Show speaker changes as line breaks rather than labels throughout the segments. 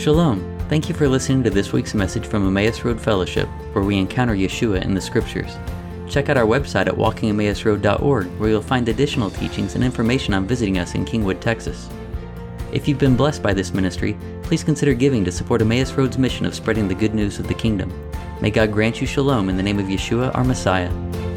Shalom. Thank you for listening to this week's message from Emmaus Road Fellowship, where we encounter Yeshua in the Scriptures. Check out our website at walkingemmausroad.org, where you'll find additional teachings and information on visiting us in Kingwood, Texas. If you've been blessed by this ministry, please consider giving to support Emmaus Road's mission of spreading the good news of the kingdom. May God grant you shalom in the name of Yeshua, our Messiah.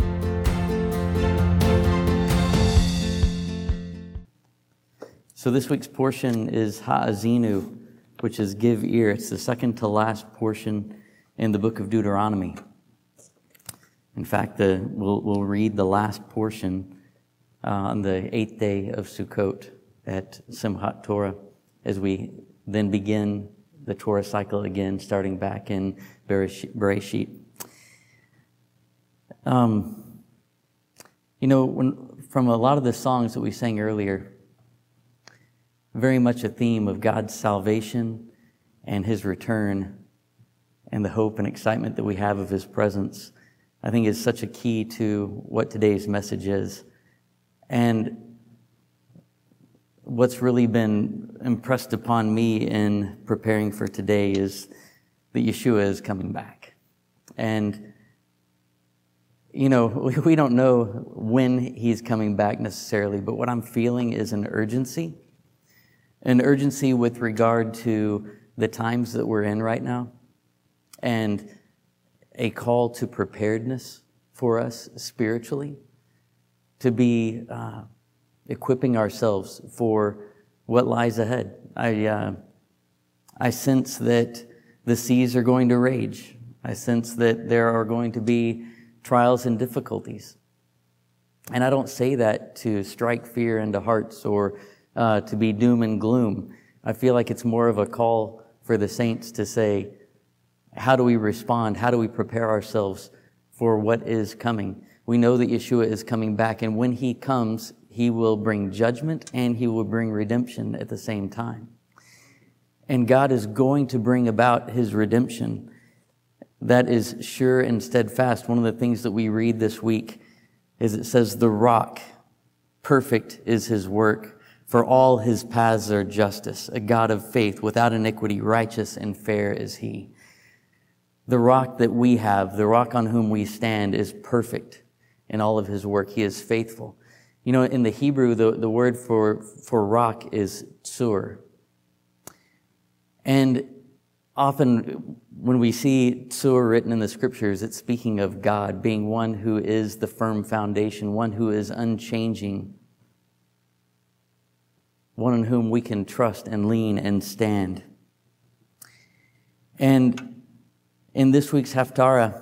So this week's portion is Ha'azinu, which is give ear. It's the second to last portion in the book of Deuteronomy. In fact, we'll read the last portion on the 8th day of Sukkot at Simchat Torah as we then begin the Torah cycle again, starting back in Bereshit. From a lot of the songs that we sang earlier, very much a theme of God's salvation and His return and the hope and excitement that we have of His presence, I think is such a key to what today's message is. And what's really been impressed upon me in preparing for today is that Yeshua is coming back. And, we don't know when He's coming back necessarily, but what I'm feeling is an urgency with regard to the times that we're in right now, and a call to preparedness for us spiritually, to be equipping ourselves for what lies ahead. I sense that the seas are going to rage. I sense that there are going to be trials and difficulties. And I don't say that to strike fear into hearts or to be doom and gloom. I feel like it's more of a call for the saints to say, how do we respond? How do we prepare ourselves for what is coming? We know that Yeshua is coming back, and when He comes, He will bring judgment and He will bring redemption at the same time. And God is going to bring about His redemption. That is sure and steadfast. One of the things that we read this week is it says, the rock, perfect is His work. For all His paths are justice, a God of faith, without iniquity, righteous and fair is He. The rock that we have, the rock on whom we stand, is perfect in all of His work. He is faithful. In the Hebrew, the word for rock is tsur. And often when we see tsur written in the Scriptures, it's speaking of God being one who is the firm foundation, one who is unchanging, one on whom we can trust and lean and stand. And in this week's Haftarah,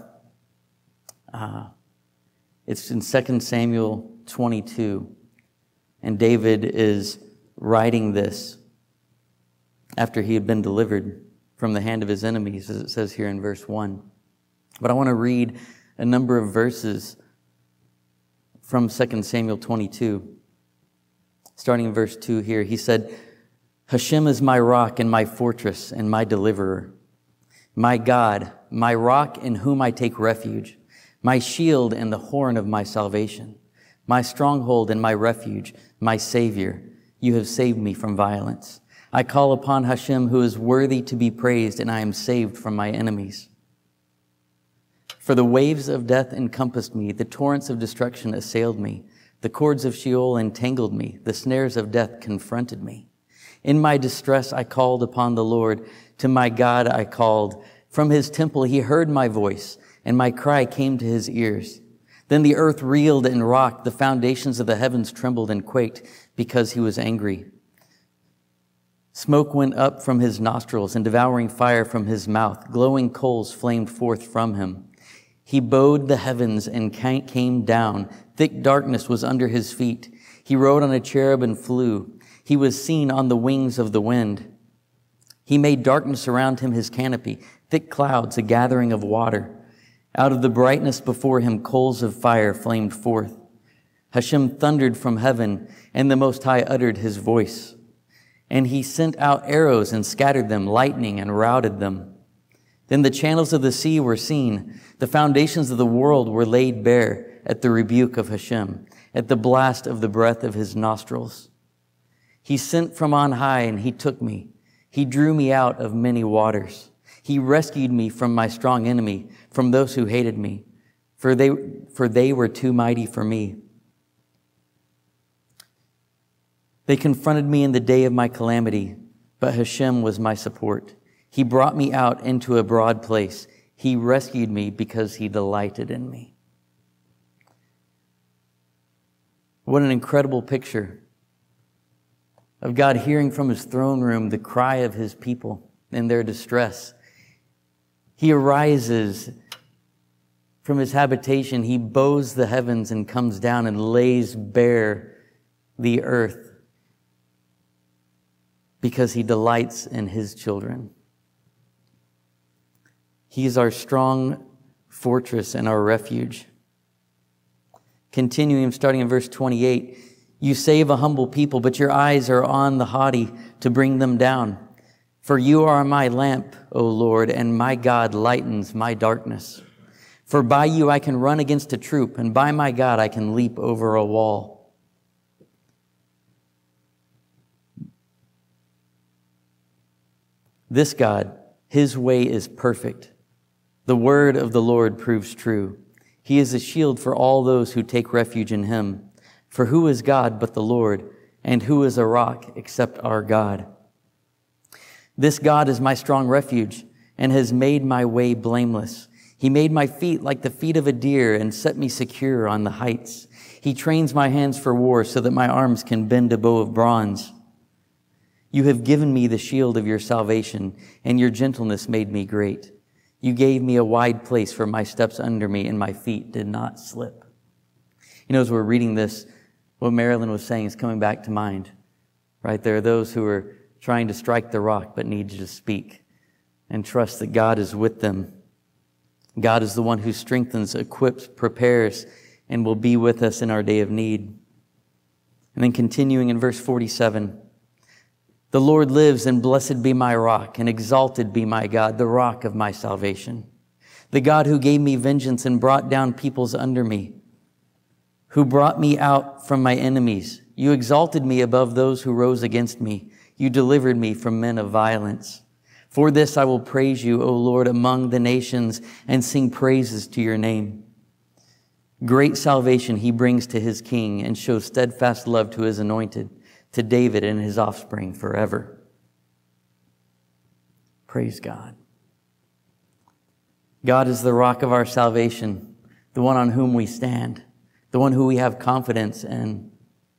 it's in 2 Samuel 22, and David is writing this after he had been delivered from the hand of his enemies, as it says here in verse 1. But I want to read a number of verses from 2 Samuel 22. Starting in verse 2 here, he said, Hashem is my rock and my fortress and my deliverer, my God, my rock in whom I take refuge, my shield and the horn of my salvation, my stronghold and my refuge, my Savior. You have saved me from violence. I call upon Hashem, who is worthy to be praised, and I am saved from my enemies. For the waves of death encompassed me, the torrents of destruction assailed me. The cords of Sheol entangled me. The snares of death confronted me. In my distress, I called upon the Lord. To my God, I called. From His temple, He heard my voice, and my cry came to His ears. Then the earth reeled and rocked. The foundations of the heavens trembled and quaked because He was angry. Smoke went up from His nostrils and devouring fire from His mouth. Glowing coals flamed forth from Him. He bowed the heavens and came down. Thick darkness was under His feet. He rode on a cherub and flew. He was seen on the wings of the wind. He made darkness around Him His canopy, thick clouds, a gathering of water. Out of the brightness before Him, coals of fire flamed forth. Hashem thundered from heaven, and the Most High uttered His voice. And He sent out arrows and scattered them, lightning and routed them. Then the channels of the sea were seen. The foundations of the world were laid bare at the rebuke of Hashem, at the blast of the breath of His nostrils. He sent from on high, and He took me. He drew me out of many waters. He rescued me from my strong enemy, from those who hated me, for they were too mighty for me. They confronted me in the day of my calamity, but Hashem was my support. He brought me out into a broad place. He rescued me because he delighted in me. What an incredible picture of God hearing from his throne room the cry of his people in their distress. He arises from his habitation. He bows the heavens and comes down and lays bare the earth because he delights in his children. He is our strong fortress and our refuge. Continuing, starting in verse 28, you save a humble people, but your eyes are on the haughty to bring them down. For you are my lamp, O Lord, and my God lightens my darkness. For by you I can run against a troop, and by my God I can leap over a wall. This God, his way is perfect. The word of the Lord proves true. He is a shield for all those who take refuge in him. For who is God but the Lord, and who is a rock except our God? This God is my strong refuge, and has made my way blameless. He made my feet like the feet of a deer, and set me secure on the heights. He trains my hands for war, so that my arms can bend a bow of bronze. You have given me the shield of your salvation, and your gentleness made me great. You gave me a wide place for my steps under me, and my feet did not slip. You know, as we're reading this, what Marilyn was saying is coming back to mind, right? There are those who are trying to strike the rock, but need to speak and trust that God is with them. God is the one who strengthens, equips, prepares, and will be with us in our day of need. And then continuing in verse 47, the Lord lives, and blessed be my rock, and exalted be my God, the rock of my salvation. The God who gave me vengeance and brought down peoples under me, who brought me out from my enemies. You exalted me above those who rose against me. You delivered me from men of violence. For this I will praise you, O Lord, among the nations, and sing praises to your name. Great salvation he brings to his king, and shows steadfast love to his anointed, to David and his offspring forever. Praise God. God is the rock of our salvation, the one on whom we stand, the one who we have confidence in.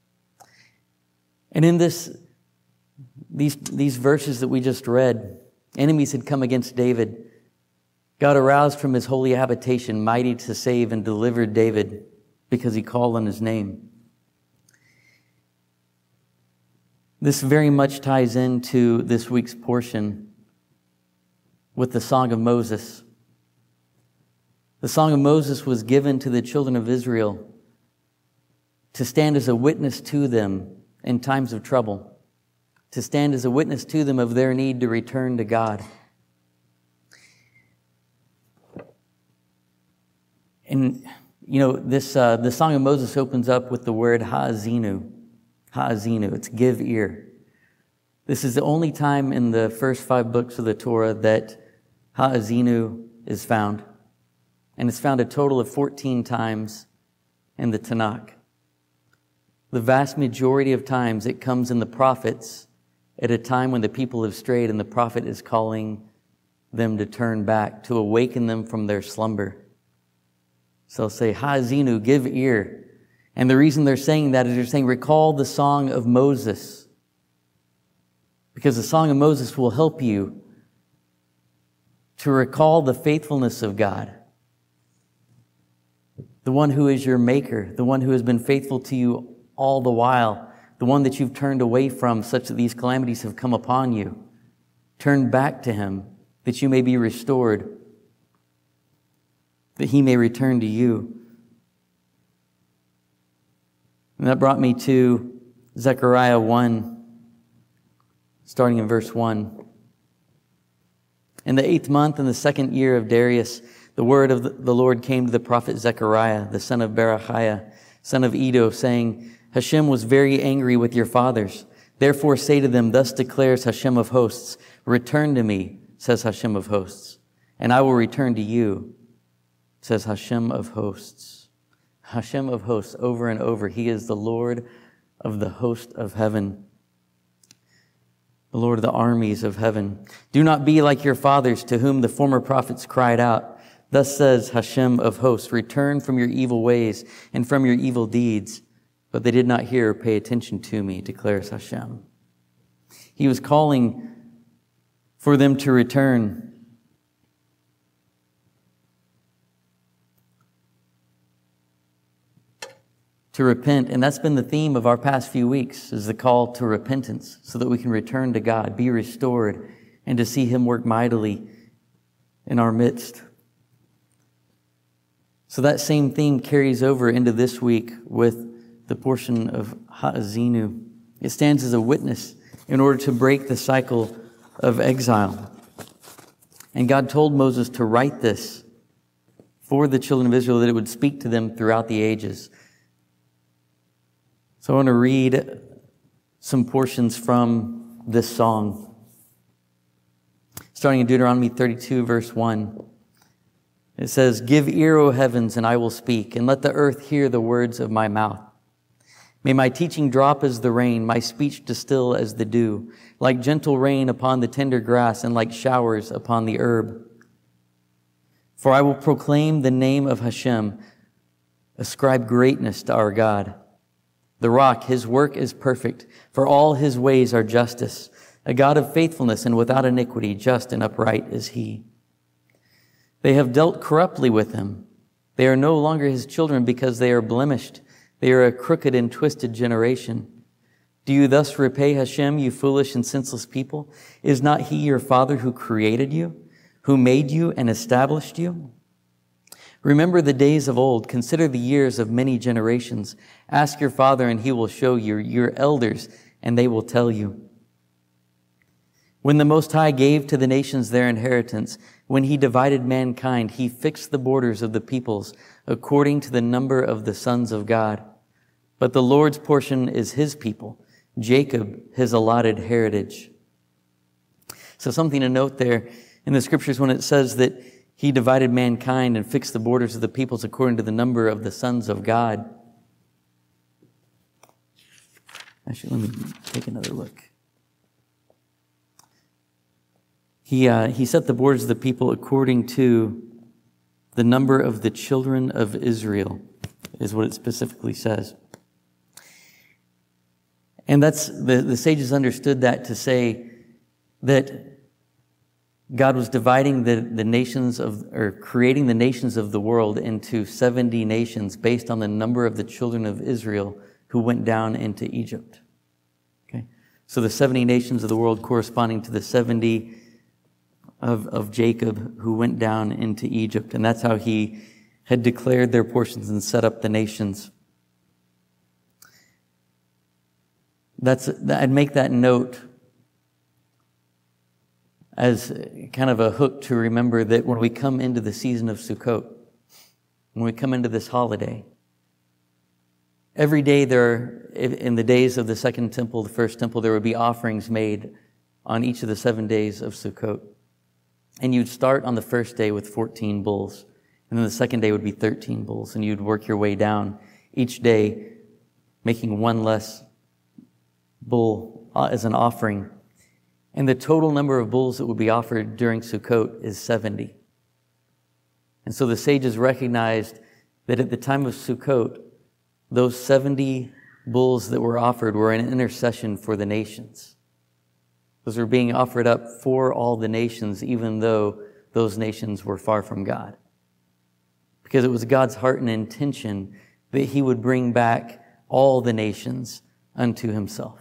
And in these verses that we just read, enemies had come against David. God aroused from his holy habitation, mighty to save, and delivered David because he called on his name. This very much ties into this week's portion with the Song of Moses. The Song of Moses was given to the children of Israel to stand as a witness to them in times of trouble, to stand as a witness to them of their need to return to God. And, you know, the Song of Moses opens up with the word ha'azinu. Ha'azinu, it's give ear. This is the only time in the first 5 books of the Torah that ha'azinu is found. And it's found a total of 14 times in the Tanakh. The vast majority of times it comes in the prophets at a time when the people have strayed, and the prophet is calling them to turn back, to awaken them from their slumber. So they'll say, ha'azinu, give ear. And the reason they're saying that is they're saying, recall the Song of Moses. Because the Song of Moses will help you to recall the faithfulness of God. The one who is your maker, the one who has been faithful to you all the while, the one that you've turned away from such that these calamities have come upon you. Turn back to him that you may be restored, that he may return to you. And that brought me to Zechariah 1, starting in verse 1. In the 8th month, in the 2nd year of Darius, the word of the Lord came to the prophet Zechariah, the son of Berechiah, son of Iddo, saying, Hashem was very angry with your fathers. Therefore say to them, thus declares Hashem of hosts, return to me, says Hashem of hosts, and I will return to you, says Hashem of hosts. Hashem of hosts, over and over. He is the Lord of the host of heaven, the Lord of the armies of heaven. Do not be like your fathers, to whom the former prophets cried out. Thus says Hashem of hosts, return from your evil ways and from your evil deeds. But they did not hear or pay attention to me, declares Hashem. He was calling for them to return. To repent. And that's been the theme of our past few weeks, is the call to repentance, so that we can return to God, be restored, and to see Him work mightily in our midst. So that same theme carries over into this week with the portion of Ha'azinu. It stands as a witness in order to break the cycle of exile. And God told Moses to write this for the children of Israel, that it would speak to them throughout the ages. So I want to read some portions from this song. Starting in Deuteronomy 32, verse 1. It says, give ear, O heavens, and I will speak, and let the earth hear the words of my mouth. May my teaching drop as the rain, my speech distill as the dew, like gentle rain upon the tender grass and like showers upon the herb. For I will proclaim the name of Hashem, ascribe greatness to our God. The rock, His work is perfect, for all His ways are justice. A God of faithfulness and without iniquity, just and upright is He. They have dealt corruptly with Him. They are no longer His children because they are blemished. They are a crooked and twisted generation. Do you thus repay Hashem, you foolish and senseless people? Is not He your Father who created you, who made you and established you? Remember the days of old. Consider the years of many generations. Ask your father and he will show you, your elders, and they will tell you. When the Most High gave to the nations their inheritance, when He divided mankind, He fixed the borders of the peoples according to the number of the sons of God. But the Lord's portion is His people, Jacob, His allotted heritage. So something to note there in the scriptures when it says that He divided mankind and fixed the borders of the peoples according to the number of the sons of God. Actually, let me take another look. He set the borders of the people according to the number of the children of Israel, is what it specifically says. And that's the sages understood that to say that God was dividing the nations or creating the nations of the world into 70 nations based on the number of the children of Israel who went down into Egypt. Okay, so the 70 nations of the world corresponding to the 70 of Jacob who went down into Egypt. And that's how He had declared their portions and set up the nations. I'd make that note as kind of a hook to remember that when we come into the season of Sukkot, when we come into this holiday, every day in the days of the second temple, the first temple, there would be offerings made on each of the 7 days of Sukkot. And you'd start on the first day with 14 bulls. And then the second day would be 13 bulls. And you'd work your way down each day, making one less bull as an offering. And the total number of bulls that would be offered during Sukkot is 70. And so the sages recognized that at the time of Sukkot, those 70 bulls that were offered were an intercession for the nations. Those were being offered up for all the nations, even though those nations were far from God. Because it was God's heart and intention that He would bring back all the nations unto Himself.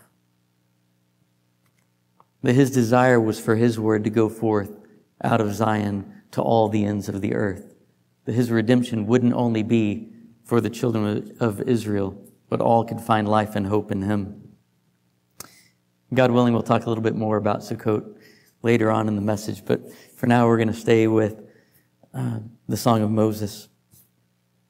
That His desire was for His word to go forth out of Zion to all the ends of the earth. That His redemption wouldn't only be for the children of Israel, but all could find life and hope in Him. God willing, we'll talk a little bit more about Sukkot later on in the message, but for now we're going to stay with the Song of Moses.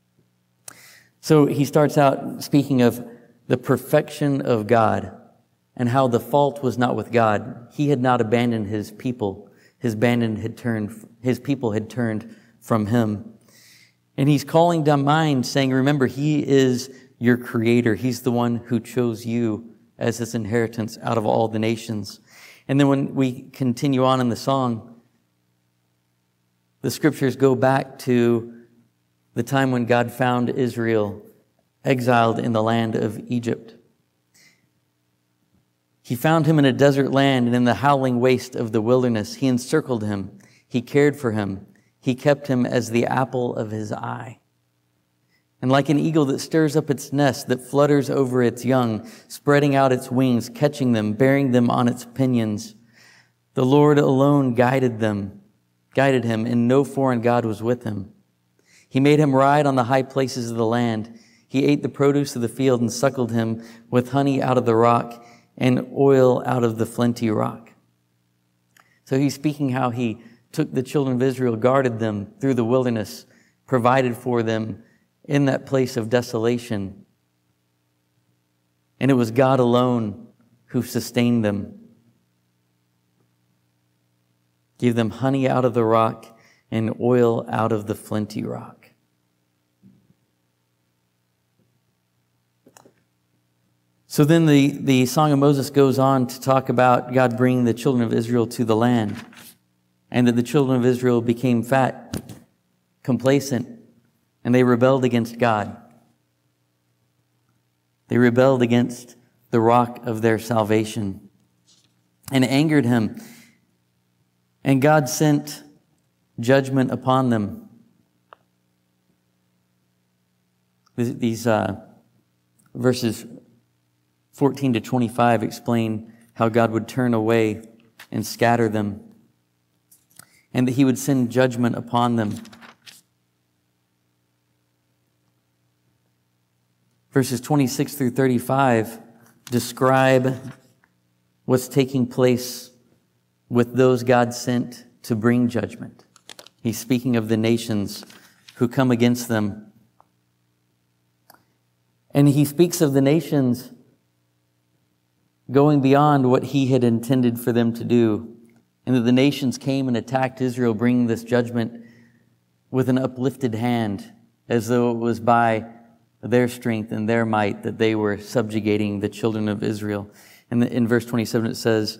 So he starts out speaking of the perfection of God and how the fault was not with God. He had not abandoned his people. His people had turned from him. And he's calling to mind, saying, remember, he is your creator. He's the one who chose you as his inheritance out of all the nations. And then when we continue on in the song, the scriptures go back to the time when God found Israel exiled in the land of Egypt. He found him in a desert land and in the howling waste of the wilderness. He encircled him. He cared for him. He kept him as the apple of his eye. And like an eagle that stirs up its nest, that flutters over its young, spreading out its wings, catching them, bearing them on its pinions, the Lord alone guided him, and no foreign god was with him. He made him ride on the high places of the land. He ate the produce of the field and suckled him with honey out of the rock and oil out of the flinty rock. So he's speaking how he took the children of Israel, guarded them through the wilderness, provided for them in that place of desolation. And it was God alone who sustained them. Gave them honey out of the rock and oil out of the flinty rock. So then the Song of Moses goes on to talk about God bringing the children of Israel to the land, and that the children of Israel became fat, complacent, and they rebelled against God. They rebelled against the rock of their salvation and angered him. And God sent judgment upon them. These verses 14 to 25 explain how God would turn away and scatter them, and that he would send judgment upon them. Verses 26 through 35 describe what's taking place with those God sent to bring judgment. He's speaking of the nations who come against them. And he speaks of the nations going beyond what he had intended for them to do. And that the nations came and attacked Israel, bringing this judgment with an uplifted hand, as though it was by their strength and their might that they were subjugating the children of Israel. And in verse 27 it says,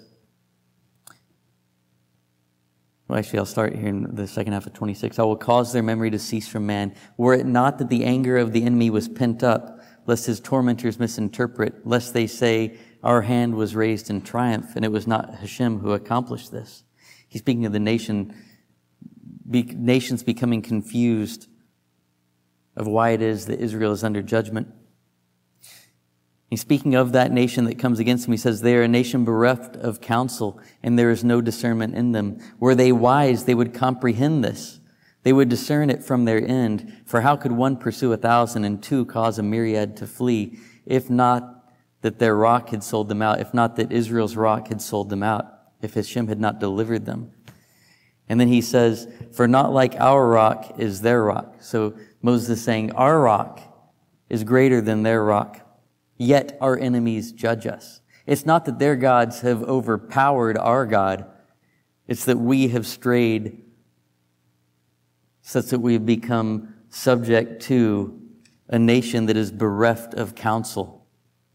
well, actually, I'll start here in the second half of 26. I will cause their memory to cease from man. Were it not that the anger of the enemy was pent up, lest his tormentors misinterpret, lest they say, our hand was raised in triumph, and it was not Hashem who accomplished this. He's speaking of the nations becoming confused of why it is that Israel is under judgment. He's speaking of that nation that comes against him. He says, they are a nation bereft of counsel, and there is no discernment in them. Were they wise, they would comprehend this. They would discern it from their end. For how could one pursue 1,000 and two cause a myriad to flee, if not that their rock had sold them out, if not that Israel's rock had sold them out, if Hashem had not delivered them? And then he says, for not like our rock is their rock. So Moses is saying, our rock is greater than their rock. Yet our enemies judge us. It's not that their gods have overpowered our God. It's that we have strayed such that we have become subject to a nation that is bereft of counsel.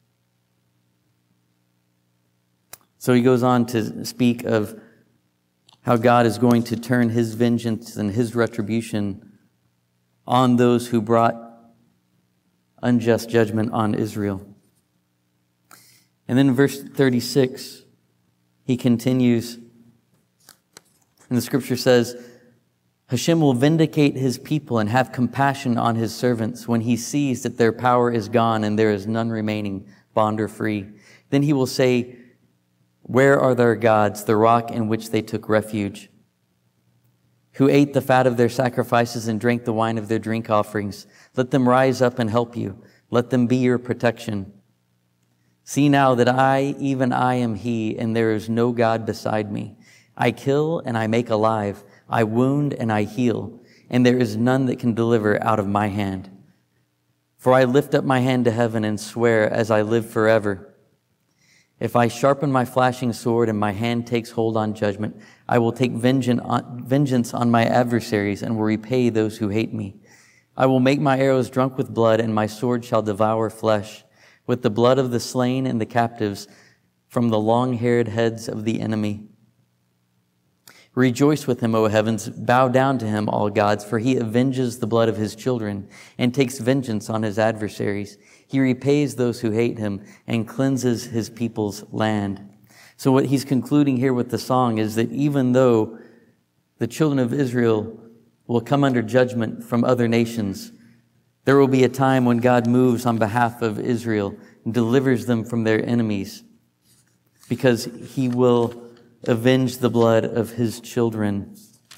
So he goes on to speak of how God is going to turn his vengeance and his retribution on those who brought unjust judgment on Israel. And then in verse 36, he continues, and the scripture says, Hashem will vindicate his people and have compassion on his servants when he sees that their power is gone and there is none remaining, bond or free. Then he will say, where are their gods, the rock in which they took refuge, who ate the fat of their sacrifices and drank the wine of their drink offerings? Let them rise up and help you. Let them be your protection. See now that I, even I, am he, and there is no God beside me. I kill and I make alive. I wound and I heal, and there is none that can deliver out of my hand. For I lift up my hand to heaven and swear as I live forever. If I sharpen my flashing sword and my hand takes hold on judgment, I will take vengeance on my adversaries and will repay those who hate me. I will make my arrows drunk with blood, and my sword shall devour flesh, with the blood of the slain and the captives from the long-haired heads of the enemy. Rejoice with him, O heavens, bow down to him, all gods, for he avenges the blood of his children and takes vengeance on his adversaries. He repays those who hate him and cleanses his people's land. So what he's concluding here with the song is that even though the children of Israel will come under judgment from other nations, there will be a time when God moves on behalf of Israel and delivers them from their enemies, because he will avenge the blood of his children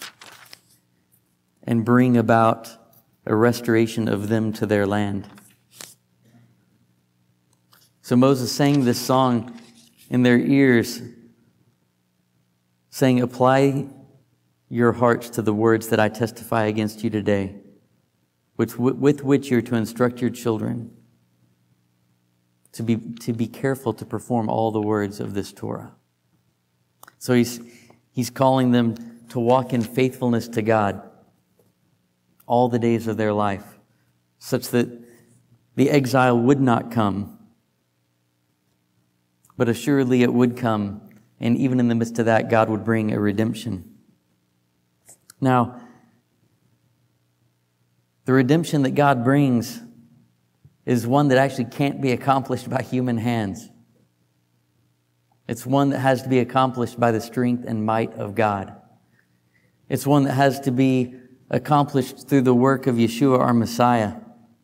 and bring about a restoration of them to their land. So Moses sang this song in their ears, saying, apply your hearts to the words that I testify against you today, with which you're to instruct your children to be careful to perform all the words of this Torah. So he's calling them to walk in faithfulness to God all the days of their life, such that the exile would not come, but assuredly it would come, and even in the midst of that, God would bring a redemption. Now, the redemption that God brings is one that actually can't be accomplished by human hands. It's one that has to be accomplished by the strength and might of God. It's one that has to be accomplished through the work of Yeshua, our Messiah.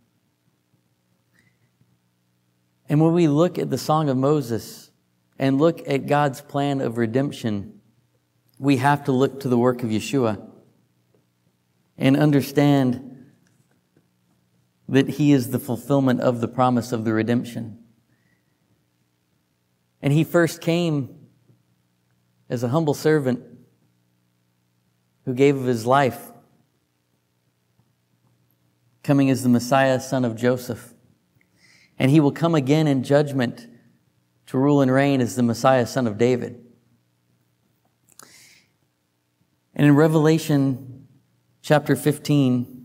And when we look at the Song of Moses and look at God's plan of redemption, we have to look to the work of Yeshua and understand that he is the fulfillment of the promise of the redemption. And he first came as a humble servant who gave of his life, coming as the Messiah, son of Joseph. And he will come again in judgment to rule and reign as the Messiah, son of David. And in Revelation chapter 15,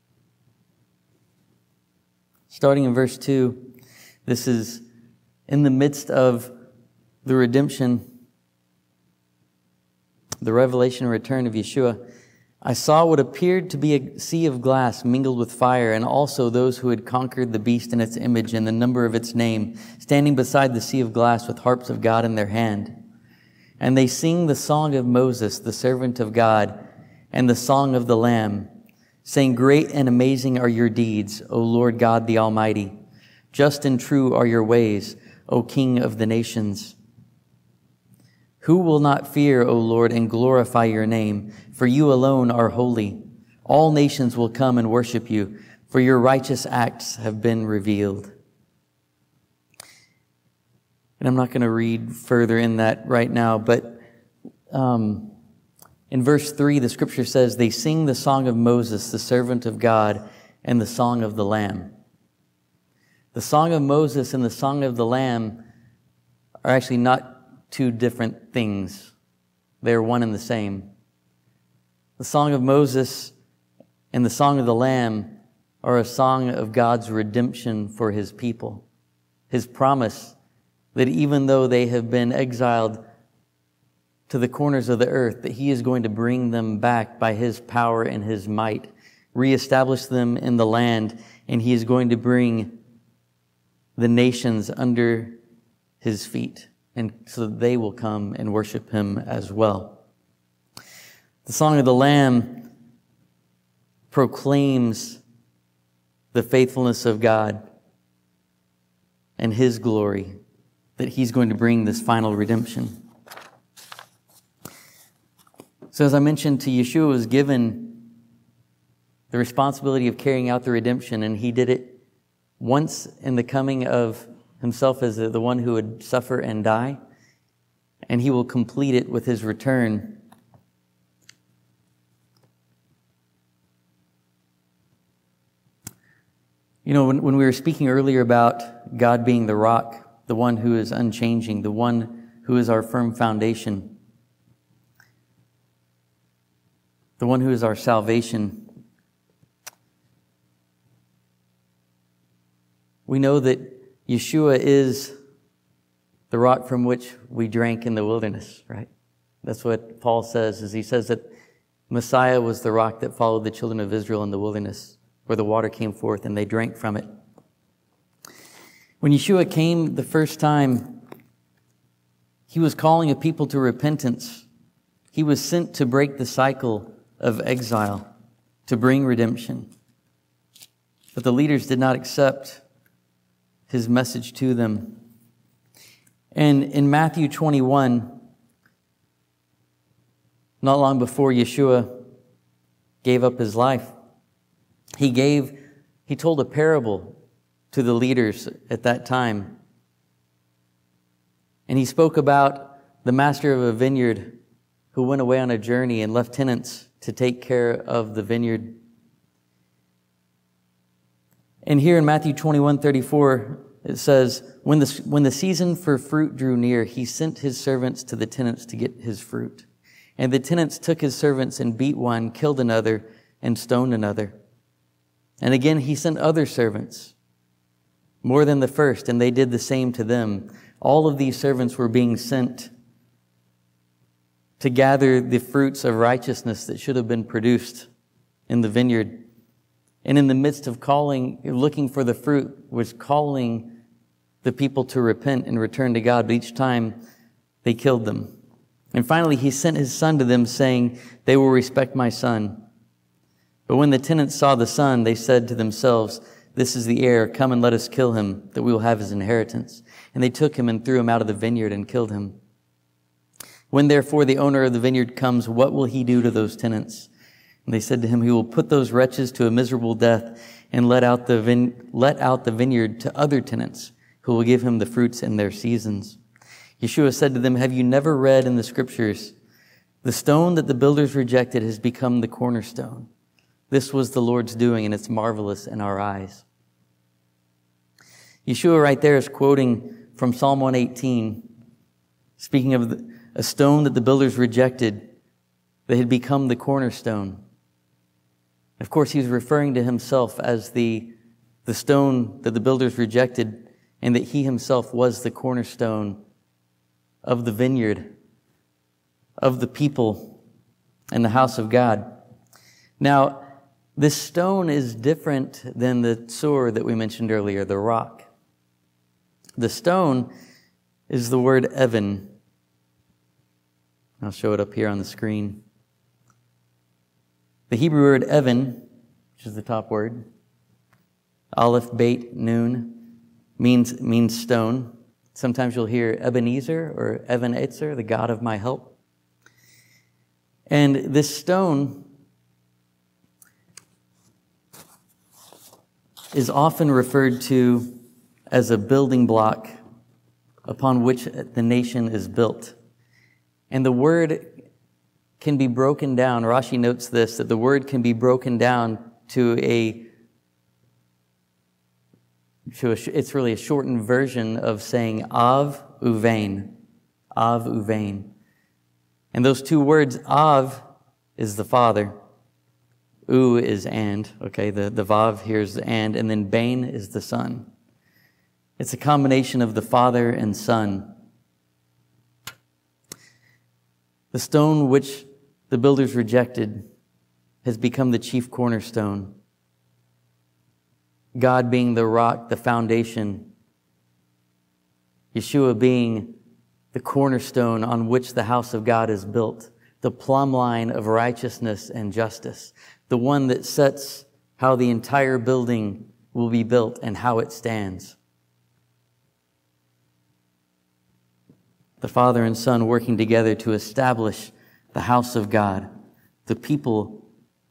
starting in verse 2, this is in the midst of the redemption, the revelation and return of Yeshua. I saw what appeared to be a sea of glass mingled with fire, and also those who had conquered the beast and its image and the number of its name, standing beside the sea of glass with harps of God in their hand. And they sing the song of Moses, the servant of God, and the song of the Lamb, saying, great and amazing are your deeds, O Lord God the Almighty. Just and true are your ways, O King of the nations. Who will not fear, O Lord, and glorify your name? For you alone are holy. All nations will come and worship you, for your righteous acts have been revealed. And I'm not going to read further in that right now, but in verse 3, the scripture says, they sing the song of Moses, the servant of God, and the song of the Lamb. The song of Moses and the song of the Lamb are actually not two different things. They're one and the same. The song of Moses and the song of the Lamb are a song of God's redemption for his people. His promise that even though they have been exiled to the corners of the earth, that he is going to bring them back by his power and his might, reestablish them in the land, and he is going to bring the nations under his feet, and so that they will come and worship him as well. The Song of the Lamb proclaims the faithfulness of God and his glory, that he's going to bring this final redemption. So as I mentioned, to Yeshua was given the responsibility of carrying out the redemption, and he did it once in the coming of himself as the one who would suffer and die, and he will complete it with his return. You know, when we were speaking earlier about God being the rock the one who is unchanging, the one who is our firm foundation, the one who is our salvation. We know that Yeshua is the rock from which we drank in the wilderness, right? That's what Paul says, is he says that Messiah was the rock that followed the children of Israel in the wilderness, where the water came forth and they drank from it. When Yeshua came the first time, he was calling a people to repentance. He was sent to break the cycle of exile, to bring redemption. But the leaders did not accept his message to them. And in Matthew 21, not long before Yeshua gave up his life, he told a parable to the leaders at that time. And he spoke about the master of a vineyard who went away on a journey and left tenants to take care of the vineyard. And here in Matthew 21:34, it says, when the season for fruit drew near, he sent his servants to the tenants to get his fruit. And the tenants took his servants and beat one, killed another, and stoned another. And again he sent other servants, more than the first, and they did the same to them. All of these servants were being sent to gather the fruits of righteousness that should have been produced in the vineyard. And in the midst of looking for the fruit, was calling the people to repent and return to God. But each time they killed them. And finally, he sent his son to them, saying, they will respect my son. But when the tenants saw the son, they said to themselves, this is the heir. Come and let us kill him, that we will have his inheritance. And they took him and threw him out of the vineyard and killed him. When therefore the owner of the vineyard comes, what will he do to those tenants? And they said to him, he will put those wretches to a miserable death and let out the vineyard to other tenants who will give him the fruits in their seasons. Yeshua said to them, have you never read in the scriptures, the stone that the builders rejected has become the cornerstone. This was the Lord's doing, and it's marvelous in our eyes. Yeshua right there is quoting from Psalm 118, speaking of a stone that the builders rejected that had become the cornerstone. Of course, he's referring to himself as the stone that the builders rejected, and that he himself was the cornerstone of the vineyard, of the people, and the house of God. Now, this stone is different than the tzur that we mentioned earlier, the rock. The stone is the word Evan. I'll show it up here on the screen. The Hebrew word Evan, which is the top word, Aleph, Beit, Nun, means stone. Sometimes you'll hear Ebenezer or Evan Etzer, the God of my help. And this stone is often referred to as a building block upon which the nation is built. And the word can be broken down. Rashi notes this, that the word can be broken down to it's really a shortened version of saying Av Uvain. Av Uvain. And those two words, Av is the father. U is and, okay, the Vav here is the and then Bain is the son. It's a combination of the father and son. The stone which the builders rejected has become the chief cornerstone. God being the rock, the foundation. Yeshua being the cornerstone on which the house of God is built. The plumb line of righteousness and justice. The one that sets how the entire building will be built and how it stands. The Father and Son working together to establish the house of God, the people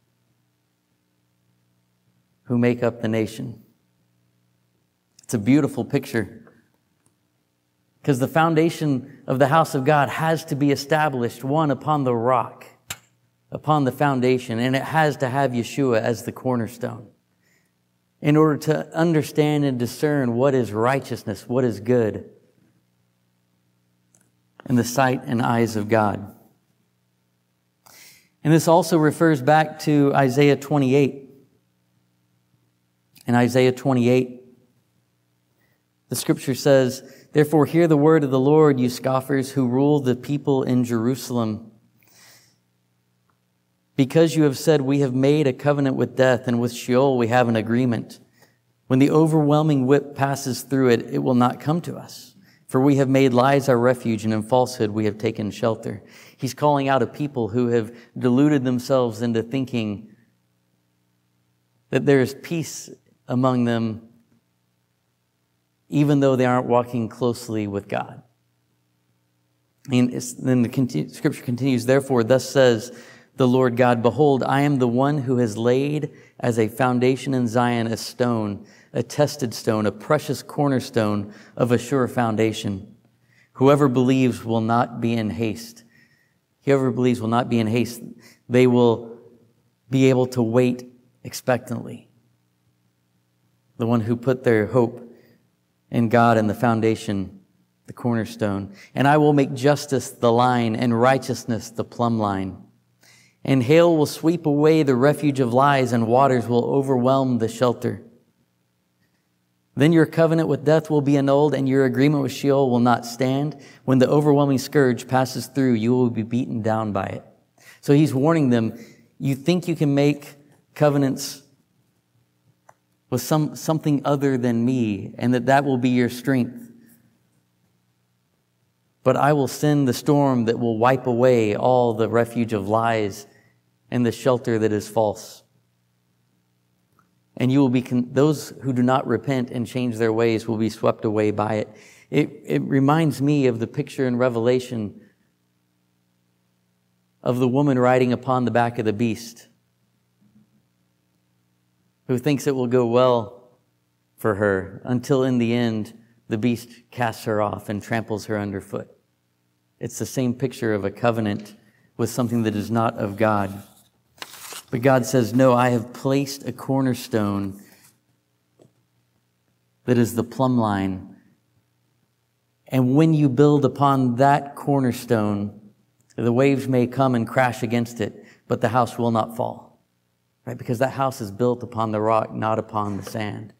who make up the nation. It's a beautiful picture because the foundation of the house of God has to be established, one, upon the rock, upon the foundation, and it has to have Yeshua as the cornerstone in order to understand and discern what is righteousness, what is good, in the sight and eyes of God. And this also refers back to Isaiah 28. In Isaiah 28, the scripture says, "Therefore hear the word of the Lord, you scoffers who rule the people in Jerusalem. Because you have said, we have made a covenant with death, and with Sheol we have an agreement. When the overwhelming whip passes through it, it will not come to us. For we have made lies our refuge, and in falsehood we have taken shelter." He's calling out a people who have deluded themselves into thinking that there is peace among them, even though they aren't walking closely with God. And then the scripture continues, "Therefore, thus says the Lord God, behold, I am the one who has laid as a foundation in Zion a stone, a tested stone, a precious cornerstone of a sure foundation. Whoever believes will not be in haste." Whoever believes will not be in haste. They will be able to wait expectantly. The one who put their hope in God and the foundation, the cornerstone. "And I will make justice the line and righteousness the plumb line. And hail will sweep away the refuge of lies, and waters will overwhelm the shelter. Then your covenant with death will be annulled, and your agreement with Sheol will not stand. When the overwhelming scourge passes through, you will be beaten down by it." So he's warning them, you think you can make covenants with something other than me, and that will be your strength. But I will send the storm that will wipe away all the refuge of lies and the shelter that is false. And you will be, those who do not repent and change their ways will be swept away by it. It reminds me of the picture in Revelation of the woman riding upon the back of the beast, who thinks it will go well for her until in the end the beast casts her off and tramples her underfoot. It's the same picture of a covenant with something that is not of God. But God says, no, I have placed a cornerstone that is the plumb line. And when you build upon that cornerstone, the waves may come and crash against it, but the house will not fall. Right? Because that house is built upon the rock, not upon the sand.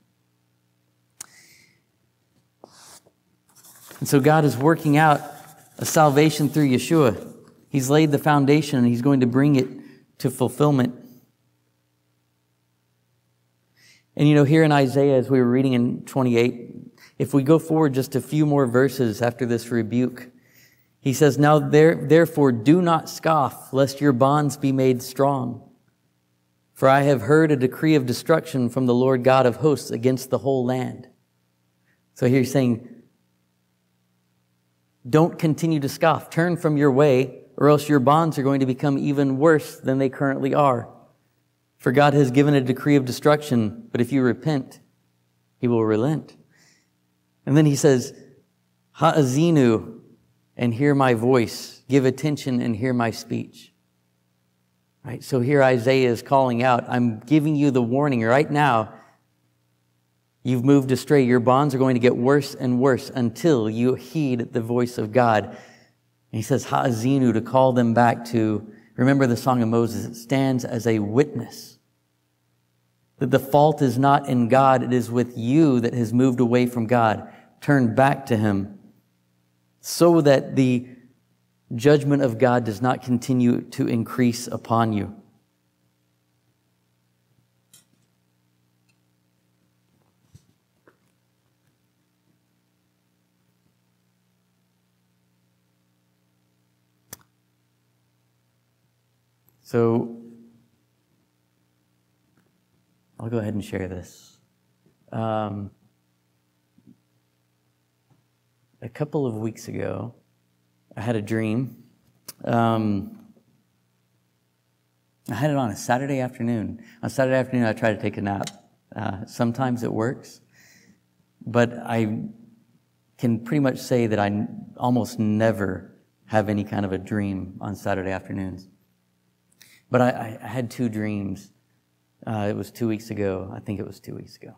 And so God is working out a salvation through Yeshua. He's laid the foundation and he's going to bring it to fulfillment. And here in Isaiah, as we were reading in 28, if we go forward just a few more verses after this rebuke, he says, "Now therefore do not scoff, lest your bonds be made strong. For I have heard a decree of destruction from the Lord God of hosts against the whole land." So here he's saying, don't continue to scoff. Turn from your way, or else your bonds are going to become even worse than they currently are. For God has given a decree of destruction, but if you repent, he will relent. And then he says, "Ha'azinu, and hear my voice. Give attention and hear my speech." Right? So here Isaiah is calling out, I'm giving you the warning right now. You've moved astray. Your bonds are going to get worse and worse until you heed the voice of God. And he says, Ha'azinu, to call them back to, remember the Song of Moses, it stands as a witness that the fault is not in God, it is with you that has moved away from God. Turn back to him so that the judgment of God does not continue to increase upon you. So, I'll go ahead and share this. A couple of weeks ago, I had a dream. I had it on a Saturday afternoon. On Saturday afternoon, I try to take a nap. Sometimes it works, but I can pretty much say that I almost never have any kind of a dream on Saturday afternoons. But I had two dreams. It was 2 weeks ago. I think it was 2 weeks ago.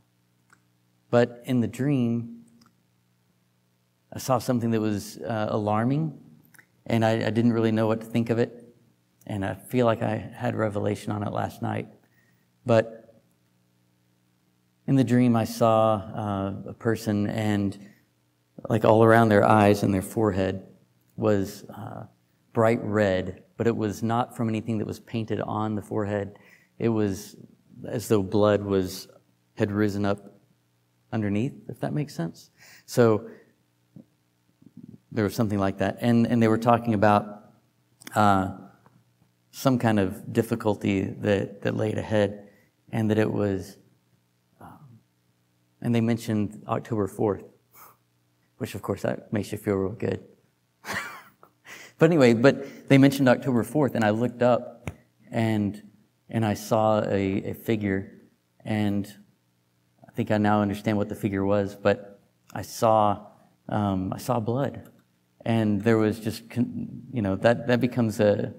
But in the dream, I saw something that was alarming. And I didn't really know what to think of it. And I feel like I had revelation on it last night. But in the dream, I saw a person, and like all around their eyes and their forehead was bright red, but it was not from anything that was painted on the forehead. It was as though blood had risen up underneath, if that makes sense. So there was something like that. And they were talking about some kind of difficulty that laid ahead, and that it was, and they mentioned October 4th, which of course that makes you feel real good. But anyway, they mentioned October 4th, and I looked up and I saw a figure, and I think I now understand what the figure was, but I saw blood, and there was just, that becomes a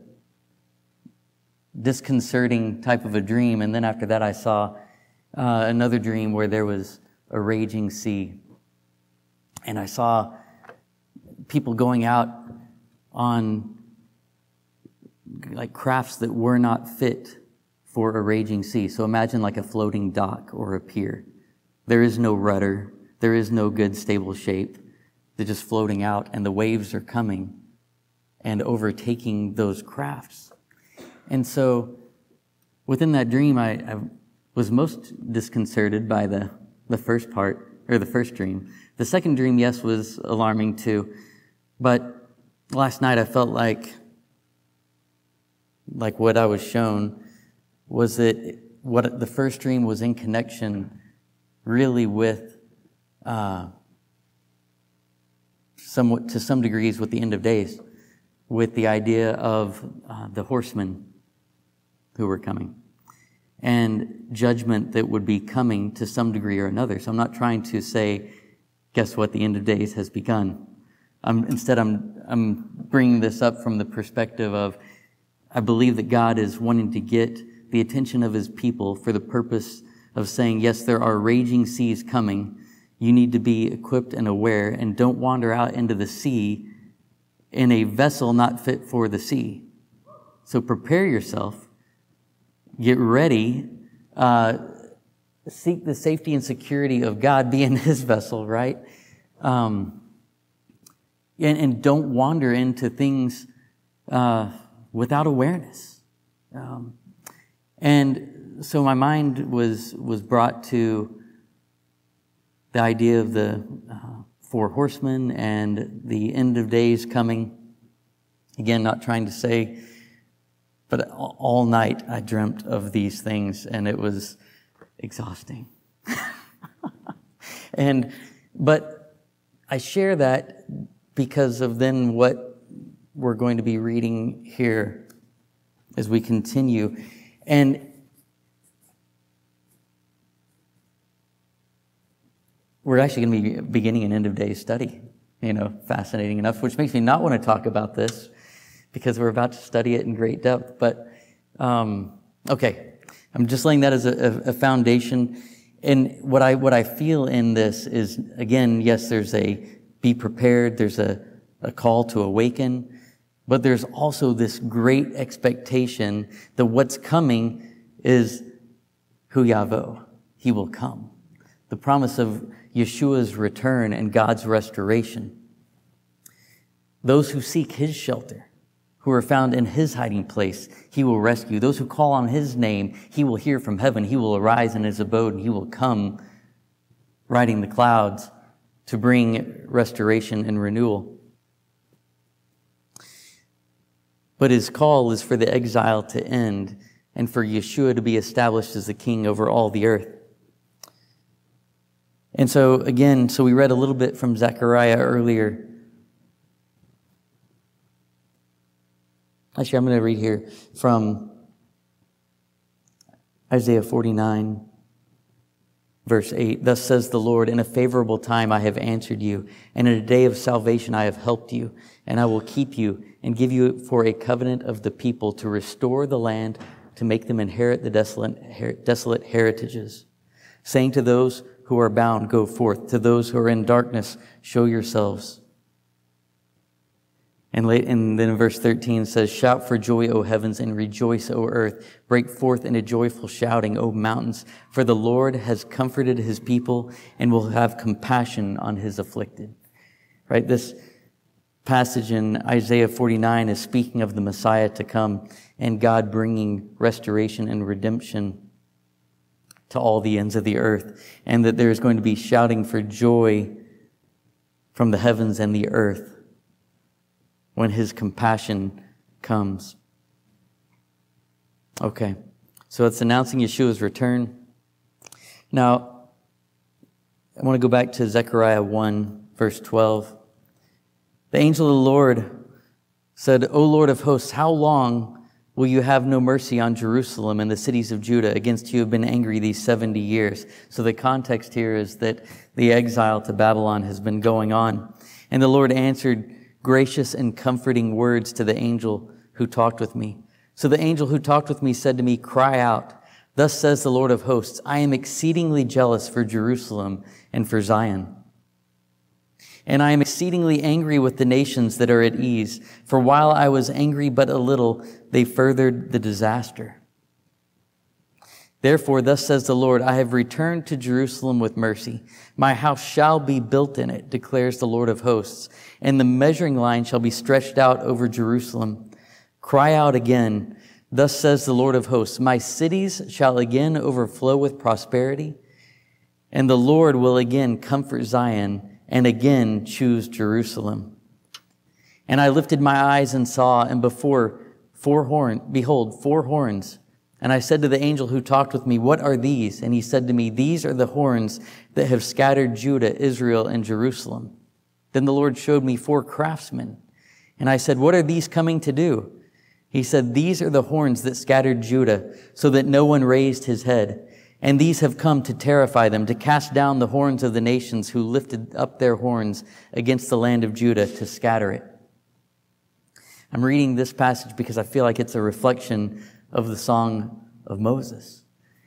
disconcerting type of a dream. And then after that, I saw another dream where there was a raging sea, and I saw people going out on like crafts that were not fit for a raging sea. So imagine like a floating dock or a pier. There is no rudder. There is no good stable shape. They're just floating out, and the waves are coming and overtaking those crafts. And so within that dream, I was most disconcerted by the first part, or the first dream. The second dream, yes, was alarming too. But last night I felt like what I was shown was that what the first dream was in connection really with somewhat to some degrees with the end of days, with the idea of the horsemen who were coming and judgment that would be coming to some degree or another. So I'm not trying to say, guess what, the end of days has begun. Instead, I'm bringing this up from the perspective of, I believe that God is wanting to get the attention of his people for the purpose of saying, yes, there are raging seas coming. You need to be equipped and aware, and don't wander out into the sea in a vessel not fit for the sea. So prepare yourself, get ready, seek the safety and security of God, be in his vessel, right? And don't wander into things without awareness. And so my mind was brought to the idea of the four horsemen and the end of days coming. Again, not trying to say, but all night I dreamt of these things, and it was exhausting. But I share that because of then what we're going to be reading here as we continue. And we're actually going to be beginning an end of days study, fascinating enough, which makes me not want to talk about this because we're about to study it in great depth. But, okay, I'm just laying that as a foundation. And what I feel in this is, again, yes, there's a be prepared, there's a call to awaken, but there's also this great expectation that what's coming is Hu Yavo. He will come. The promise of Yeshua's return and God's restoration. Those who seek his shelter, who are found in his hiding place, he will rescue. Those who call on his name, he will hear from heaven. He will arise in his abode, and he will come riding the clouds to bring restoration and renewal. But his call is for the exile to end and for Yeshua to be established as the king over all the earth. And so again, we read a little bit from Zechariah earlier. Actually, I'm going to read here from Isaiah 49, verse 8. Thus says the Lord, in a favorable time I have answered you, and in a day of salvation I have helped you, and I will keep you and give you for a covenant of the people to restore the land, to make them inherit the desolate heritages, saying to those who are bound, go forth. To those who are in darkness, show yourselves. And then in verse 13 says, shout for joy, O heavens, and rejoice, O earth. Break forth into joyful shouting, O mountains, for the Lord has comforted his people and will have compassion on his afflicted. Right? This passage in Isaiah 49 is speaking of the Messiah to come and God bringing restoration and redemption to all the ends of the earth, and that there's going to be shouting for joy from the heavens and the earth when his compassion comes. Okay, so it's announcing Yeshua's return. Now, I want to go back to Zechariah 1, verse 12. The angel of the Lord said, O Lord of hosts, how long will you have no mercy on Jerusalem and the cities of Judah? Against you have been angry these 70 years. So the context here is that the exile to Babylon has been going on. And the Lord answered gracious and comforting words to the angel who talked with me. So the angel who talked with me said to me, cry out. Thus says the Lord of hosts, I am exceedingly jealous for Jerusalem and for Zion. And I am exceedingly angry with the nations that are at ease. For while I was angry but a little, they furthered the disaster. Therefore, thus says the Lord, I have returned to Jerusalem with mercy. My house shall be built in it, declares the Lord of hosts. And the measuring line shall be stretched out over Jerusalem. Cry out again. Thus says the Lord of hosts, my cities shall again overflow with prosperity. And the Lord will again comfort Zion and again choose Jerusalem. And I lifted my eyes and saw, and behold, four horns. And I said to the angel who talked with me, what are these? And he said to me, these are the horns that have scattered Judah, Israel, and Jerusalem. Then the Lord showed me 4 craftsmen. And I said, what are these coming to do? He said, these are the horns that scattered Judah, so that no one raised his head. And these have come to terrify them, to cast down the horns of the nations who lifted up their horns against the land of Judah to scatter it. I'm reading this passage because I feel like it's a reflection of the Song of Moses.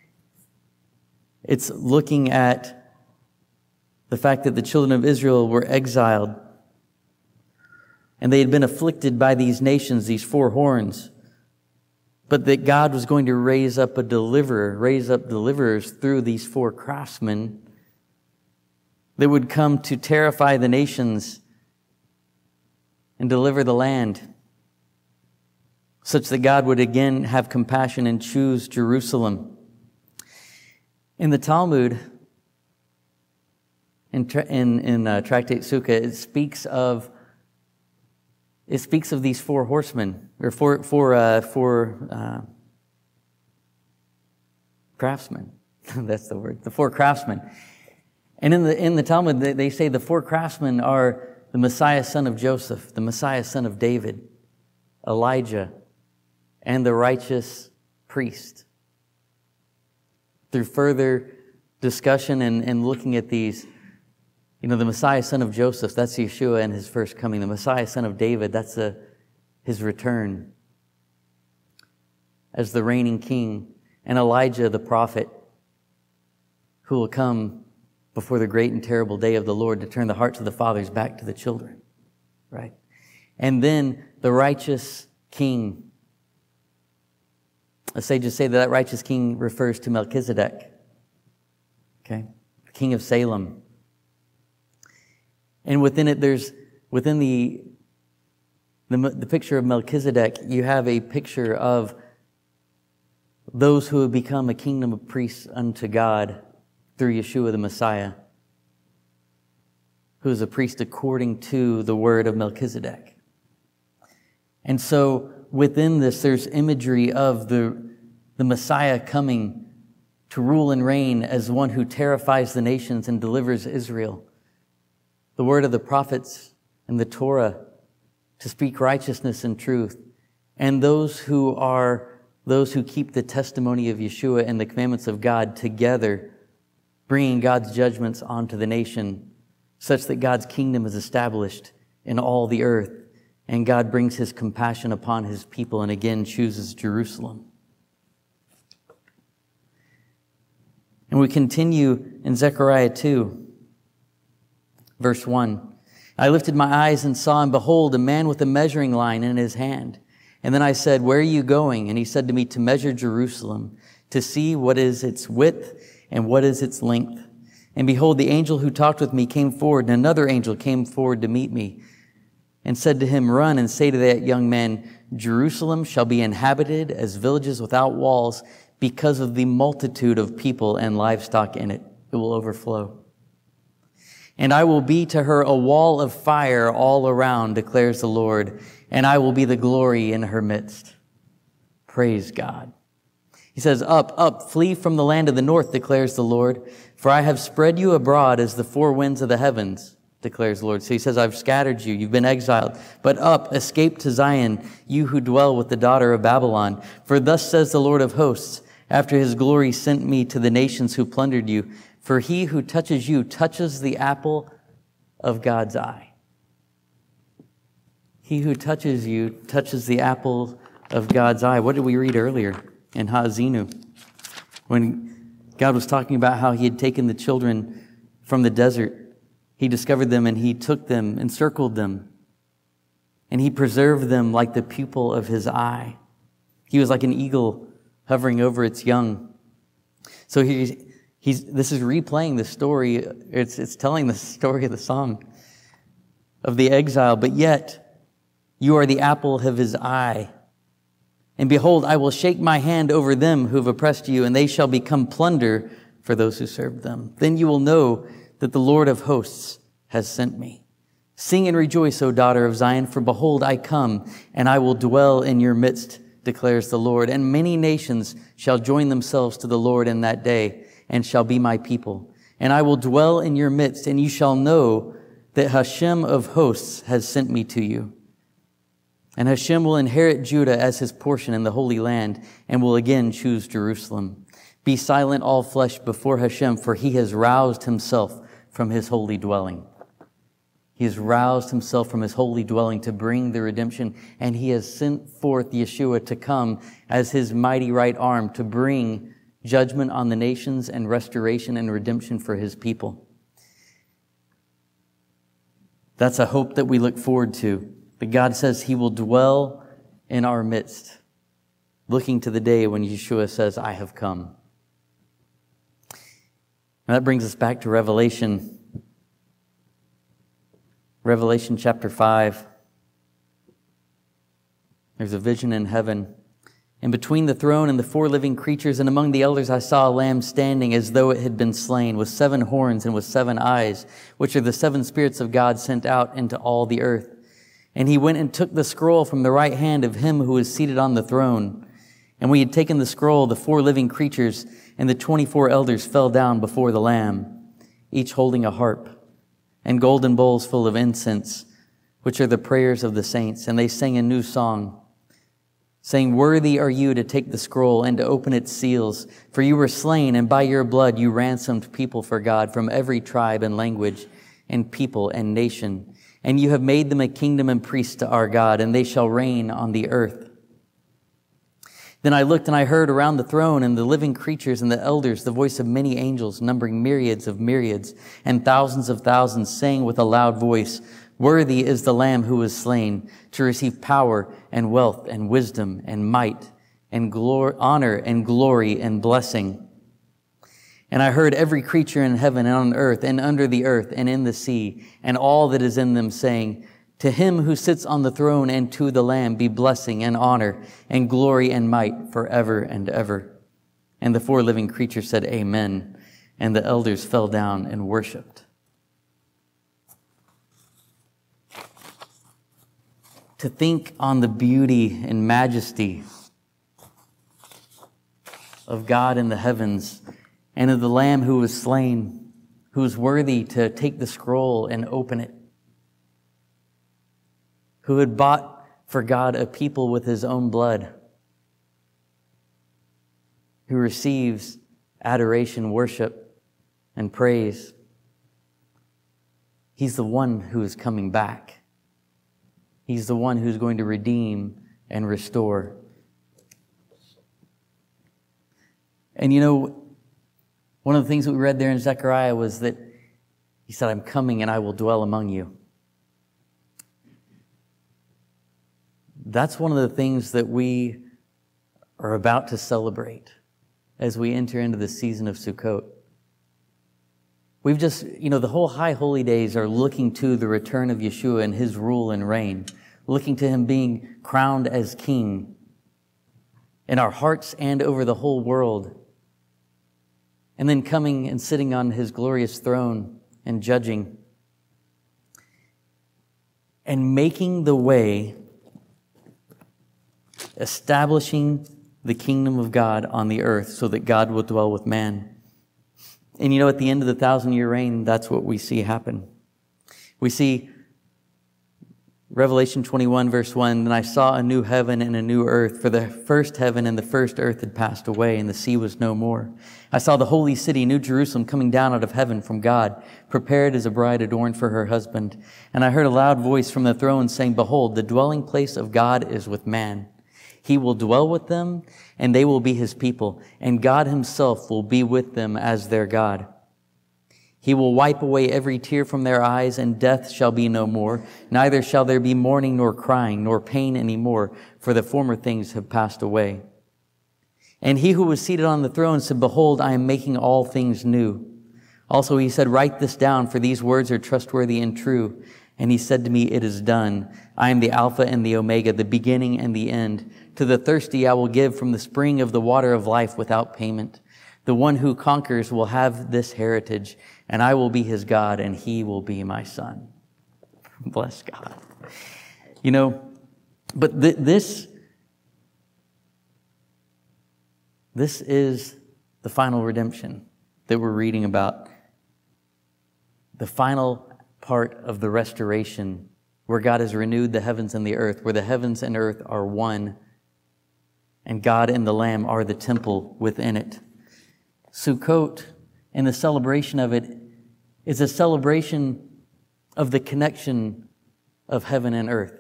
It's looking at the fact that the children of Israel were exiled and they had been afflicted by these nations, these 4 horns. But that God was going to raise up deliverers through these 4 craftsmen that would come to terrify the nations and deliver the land, such that God would again have compassion and choose Jerusalem. In the Talmud, in Tractate Sukkah, it speaks of these 4 horsemen, or four craftsmen. That's the word. The 4 craftsmen. And in the Talmud, they say the 4 craftsmen are the Messiah, son of Joseph, the Messiah, son of David, Elijah, and the righteous priest. Through further discussion and looking at these, the Messiah, son of Joseph, that's Yeshua and his first coming. The Messiah, son of David, that's his return as the reigning king. And Elijah, the prophet, who will come before the great and terrible day of the Lord to turn the hearts of the fathers back to the children. Right? And then the righteous king. The sages say that righteous king refers to Melchizedek. Okay? King of Salem. And within it, within the picture of Melchizedek, you have a picture of those who have become a kingdom of priests unto God through Yeshua the Messiah, who is a priest according to the word of Melchizedek. And so within this, there's imagery of the Messiah coming to rule and reign as one who terrifies the nations and delivers Israel. The word of the prophets and the Torah to speak righteousness and truth. And those who keep the testimony of Yeshua and the commandments of God together, bringing God's judgments onto the nation, such that God's kingdom is established in all the earth, and God brings his compassion upon his people and again chooses Jerusalem. And we continue in Zechariah 2, verse 1. I lifted my eyes and saw, and behold, a man with a measuring line in his hand. And then I said, where are you going? And he said to me, to measure Jerusalem, to see what is its width and what is its length. And behold, the angel who talked with me came forward, and another angel came forward to meet me and said to him, run and say to that young man, Jerusalem shall be inhabited as villages without walls because of the multitude of people and livestock in it. It will overflow. And I will be to her a wall of fire all around, declares the Lord, and I will be the glory in her midst. Praise God. He says, up, up, flee from the land of the north, declares the Lord, for I have spread you abroad as the four winds of the heavens, declares the Lord. So he says, I've scattered you, you've been exiled, but up, escape to Zion, you who dwell with the daughter of Babylon. For thus says the Lord of hosts, after his glory sent me to the nations who plundered you, for he who touches you touches the apple of God's eye. He who touches you touches the apple of God's eye. What did we read earlier in Ha'azinu? When God was talking about how he had taken the children from the desert, he discovered them and he took them, encircled them, and he preserved them like the pupil of his eye. He was like an eagle hovering over its young. So this is replaying the story. It's telling the story of the song of the exile, but yet you are the apple of his eye. And behold, I will shake my hand over them who have oppressed you, and they shall become plunder for those who served them. Then you will know that the Lord of hosts has sent me. Sing and rejoice, O daughter of Zion, for behold, I come, and I will dwell in your midst, declares the Lord. And many nations shall join themselves to the Lord in that day, and shall be my people. And I will dwell in your midst, and you shall know that Hashem of hosts has sent me to you. And Hashem will inherit Judah as his portion in the Holy Land, and will again choose Jerusalem. Be silent, all flesh, before Hashem, for he has roused himself from his holy dwelling. He has roused himself from his holy dwelling to bring the redemption, and he has sent forth Yeshua to come as his mighty right arm to bring judgment on the nations and restoration and redemption for his people. That's a hope that we look forward to. But God says he will dwell in our midst, looking to the day when Yeshua says, I have come. And that brings us back to Revelation. Revelation chapter 5. There's a vision in heaven. And between the throne and the four living creatures and among the elders, I saw a lamb standing as though it had been slain, with 7 horns and with 7 eyes, which are the 7 spirits of God sent out into all the earth. And he went and took the scroll from the right hand of him who is seated on the throne. And when he had taken the scroll, the 4 living creatures and the 24 elders fell down before the Lamb, each holding a harp and golden bowls full of incense, which are the prayers of the saints. And they sang a new song, saying, worthy are you to take the scroll and to open its seals, for you were slain, and by your blood you ransomed people for God from every tribe and language and people and nation. And you have made them a kingdom and priests to our God, and they shall reign on the earth. Then I looked and I heard around the throne and the living creatures and the elders the voice of many angels, numbering myriads of myriads and thousands of thousands, saying with a loud voice, worthy is the Lamb who was slain to receive power and wealth and wisdom and might and honor and glory and blessing. And I heard every creature in heaven and on earth and under the earth and in the sea and all that is in them saying, to him who sits on the throne and to the Lamb be blessing and honor and glory and might forever and ever. And the 4 living creatures said, Amen. And the elders fell down and worshiped. To think on the beauty and majesty of God in the heavens, and of the Lamb who was slain, who is worthy to take the scroll and open it, who had bought for God a people with his own blood, who receives adoration, worship, and praise. He's the one who is coming back. He's the one who's going to redeem and restore. And you know, one of the things that we read there in Zechariah was that he said, I'm coming and I will dwell among you. that's one of the things that we are about to celebrate as we enter into the season of Sukkot. We've just, the whole High Holy Days are looking to the return of Yeshua and his rule and reign, looking to him being crowned as king in our hearts and over the whole world, and then coming and sitting on his glorious throne and judging and making the way, establishing the kingdom of God on the earth so that God will dwell with man. And at the end of the 1,000-year reign, that's what we see happen. We see Revelation 21, verse 1, "Then I saw a new heaven and a new earth, for the first heaven and the first earth had passed away, and the sea was no more. I saw the holy city, New Jerusalem, coming down out of heaven from God, prepared as a bride adorned for her husband. And I heard a loud voice from the throne saying, 'Behold, the dwelling place of God is with man. He will dwell with them, and they will be his people, and God himself will be with them as their God. He will wipe away every tear from their eyes, and death shall be no more. Neither shall there be mourning nor crying nor pain any more, for the former things have passed away.' And he who was seated on the throne said, 'Behold, I am making all things new.' Also he said, 'Write this down, for these words are trustworthy and true.' And he said to me, 'It is done. I am the Alpha and the Omega, the beginning and the end. To the thirsty I will give from the spring of the water of life without payment. The one who conquers will have this heritage, and I will be his God, and he will be my son.'" Bless God. But this is the final redemption that we're reading about. The final part of the restoration where God has renewed the heavens and the earth, where the heavens and earth are one, and God and the Lamb are the temple within it. Sukkot and the celebration of it is a celebration of the connection of heaven and earth.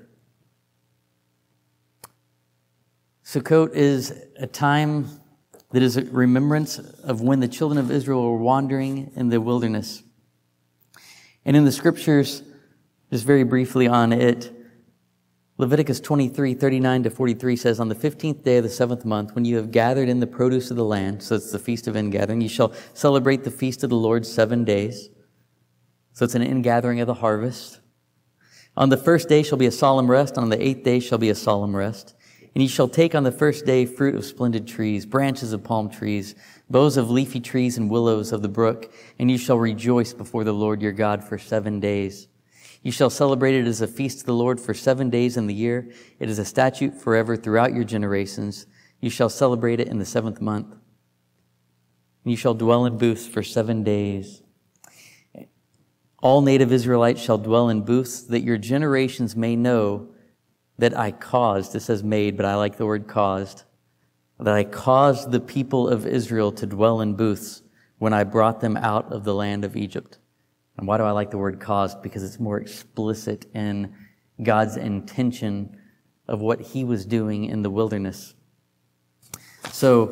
Sukkot is a time that is a remembrance of when the children of Israel were wandering in the wilderness. And in the scriptures, just very briefly on it, Leviticus 23:39-43 says, "On the 15th day of the 7th month, when you have gathered in the produce of the land," so it's the Feast of Ingathering, "you shall celebrate the feast of the Lord 7 days." So it's an ingathering of the harvest. "On the first day shall be a solemn rest, and on the 8th day shall be a solemn rest. And you shall take on the first day fruit of splendid trees, branches of palm trees, boughs of leafy trees and willows of the brook, and you shall rejoice before the Lord your God for 7 days. You shall celebrate it as a feast to the Lord for 7 days in the year. It is a statute forever throughout your generations. You shall celebrate it in the 7th month. And you shall dwell in booths for 7 days. All native Israelites shall dwell in booths, that your generations may know that I caused," it says made, but I like the word caused, "that I caused the people of Israel to dwell in booths when I brought them out of the land of Egypt." And why do I like the word caused? Because it's more explicit in God's intention of what he was doing in the wilderness. So,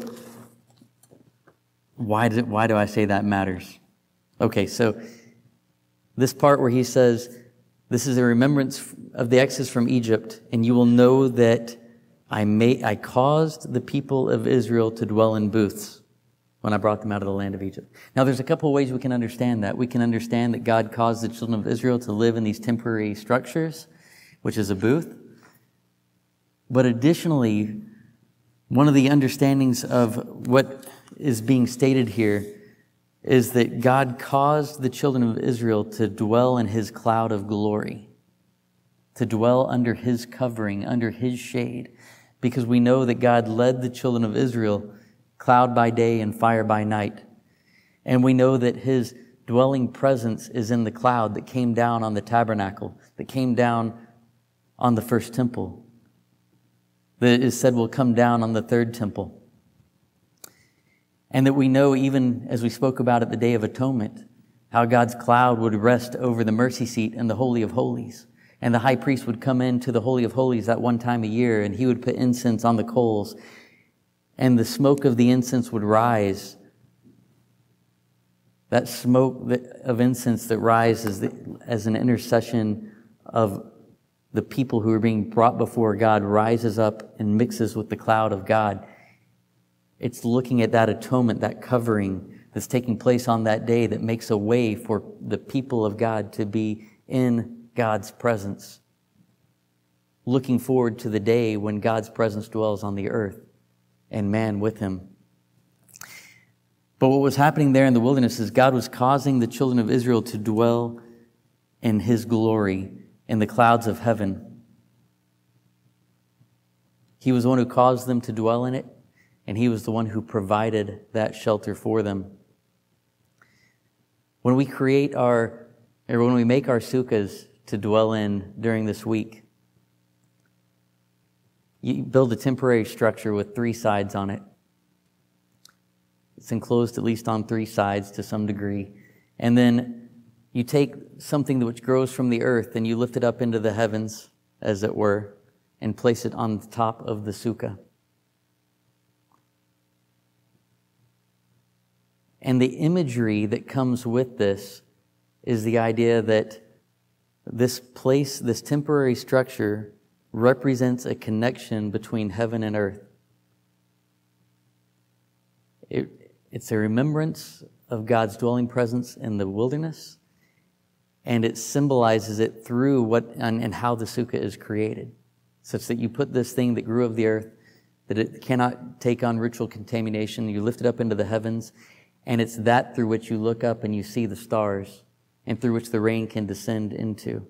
why do I say that matters? Okay, so this part where he says, this is a remembrance of the exodus from Egypt, and you will know that I caused the people of Israel to dwell in booths when I brought them out of the land of Egypt. Now, there's a couple of ways we can understand that. We can understand that God caused the children of Israel to live in these temporary structures, which is a booth. But additionally, one of the understandings of what is being stated here is that God caused the children of Israel to dwell in his cloud of glory, to dwell under his covering, under his shade, because we know that God led the children of Israel cloud by day and fire by night. And we know that his dwelling presence is in the cloud that came down on the tabernacle, that came down on the first temple, that is said will come down on the third temple. And that we know, even as we spoke about at the Day of Atonement, how God's cloud would rest over the mercy seat and the Holy of Holies. And the high priest would come into the Holy of Holies that one time a year, and he would put incense on the coals, and the smoke of the incense would rise. That smoke of incense that rises as an intercession of the people who are being brought before God rises up and mixes with the cloud of God. It's looking at that atonement, that covering that's taking place on that day that makes a way for the people of God to be in God's presence. Looking forward to the day when God's presence dwells on the earth and man with him. But what was happening there in the wilderness is God was causing the children of Israel to dwell in his glory in the clouds of heaven. He was the one who caused them to dwell in it, and he was the one who provided that shelter for them. When we make our sukkahs to dwell in during this week, you build a temporary structure with 3 sides on it. It's enclosed at least on 3 sides to some degree. And then you take something which grows from the earth and you lift it up into the heavens, as it were, and place it on the top of the sukkah. And the imagery that comes with this is the idea that this place, this temporary structure, represents a connection between heaven and earth. It's a remembrance of God's dwelling presence in the wilderness, and it symbolizes it through what and how the sukkah is created, such that you put this thing that grew of the earth, that it cannot take on ritual contamination. You lift it up into the heavens, and it's that through which you look up and you see the stars, and through which the rain can descend into.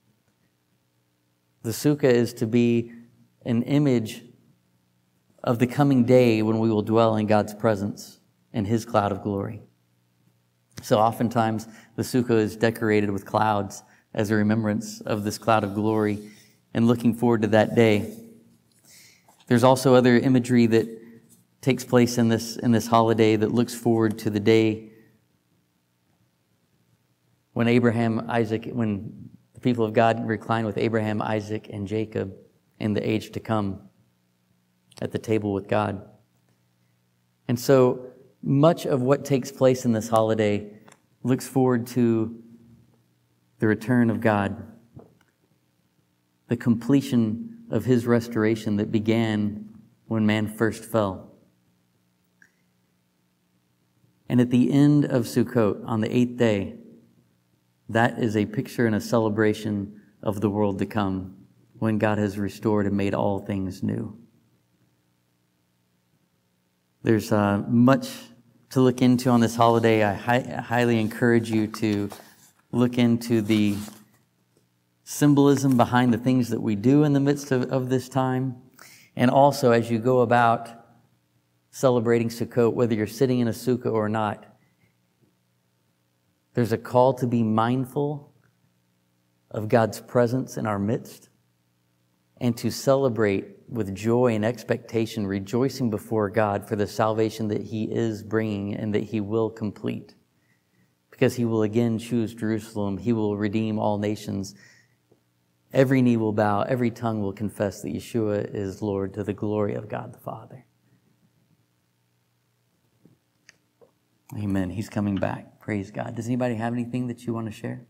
The sukkah is to be an image of the coming day when we will dwell in God's presence in his cloud of glory. So oftentimes the sukkah is decorated with clouds as a remembrance of this cloud of glory and looking forward to that day. There's also other imagery that takes place in this holiday that looks forward to the day when when the people of God recline with Abraham, Isaac, and Jacob in the age to come at the table with God. And so much of what takes place in this holiday looks forward to the return of God, the completion of his restoration that began when man first fell. And at the end of Sukkot, on the 8th day, that is a picture and a celebration of the world to come, when God has restored and made all things new. There's much to look into on this holiday. I highly encourage you to look into the symbolism behind the things that we do in the midst of this time. And also, as you go about celebrating Sukkot, whether you're sitting in a sukkah or not, there's a call to be mindful of God's presence in our midst and to celebrate with joy and expectation, rejoicing before God for the salvation that he is bringing and that he will complete. Because he will again choose Jerusalem. He will redeem all nations. Every knee will bow. Every tongue will confess that Yeshua is Lord, to the glory of God the Father. Amen. He's coming back. Praise God. Does anybody have anything that you want to share?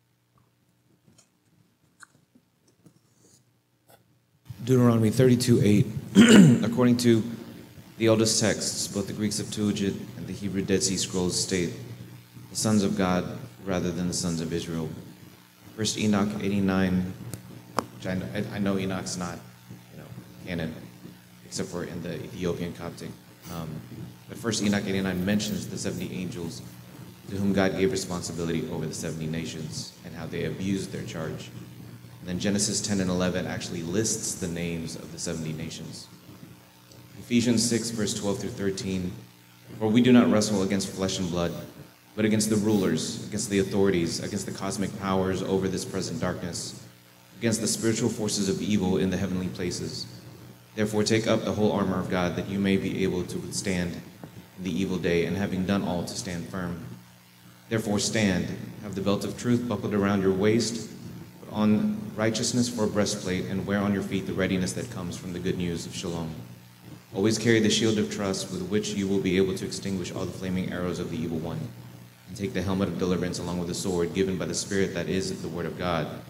Deuteronomy 32:8. According to the oldest texts, both the Greek Septuagint and the Hebrew Dead Sea Scrolls state the sons of God rather than the sons of Israel. First Enoch 89, which I know Enoch's not, canon, except for in the Ethiopian Coptic. But First Enoch 89 mentions the 70 angels to whom God gave responsibility over the 70 nations and how they abused their charge. And then Genesis 10 and 11 actually lists the names of the 70 nations. Ephesians 6, verse 12 through 13, for we do not wrestle against flesh and blood, but against the rulers, against the authorities, against the cosmic powers over this present darkness, against the spiritual forces of evil in the heavenly places. Therefore take up the whole armor of God, that you may be able to withstand in the evil day, and having done all, to stand firm. Therefore stand, have the belt of truth buckled around your waist, put on righteousness for a breastplate, and wear on your feet the readiness that comes from the good news of Shalom. Always carry the shield of trust, with which you will be able to extinguish all the flaming arrows of the evil one. And take the helmet of deliverance along with the sword given by the Spirit, that is the word of God.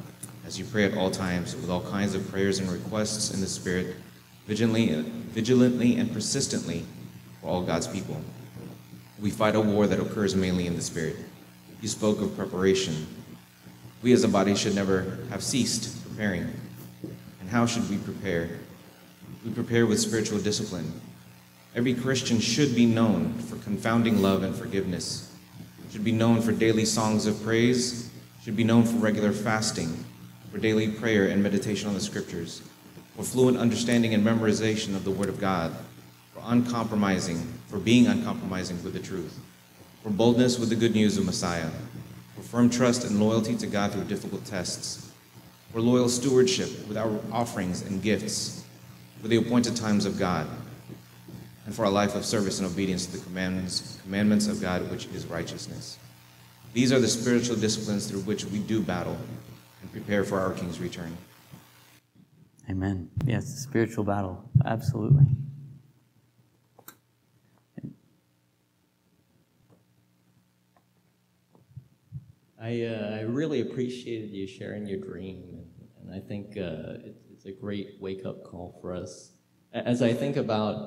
as you pray at all times with all kinds of prayers and requests in the Spirit, vigilantly and persistently for all God's people. We fight a war that occurs mainly in the Spirit. You spoke of preparation. We as a body should never have ceased preparing. And how should we prepare? We prepare with spiritual discipline. Every Christian should be known for confounding love and forgiveness, should be known for daily songs of praise, should be known for regular fasting, for daily prayer and meditation on the Scriptures, for fluent understanding and memorization of the Word of God, for being uncompromising with the truth, for boldness with the good news of Messiah, for firm trust and loyalty to God through difficult tests, for loyal stewardship with our offerings and gifts, for the appointed times of God, and for a life of service and obedience to the commandments of God, which is righteousness. These are the spiritual disciplines through which we do battle and prepare for our King's return.
Amen. Yes, spiritual battle. Absolutely.
I really appreciated you sharing your dream, and I think it's a great wake-up call for us. As I think about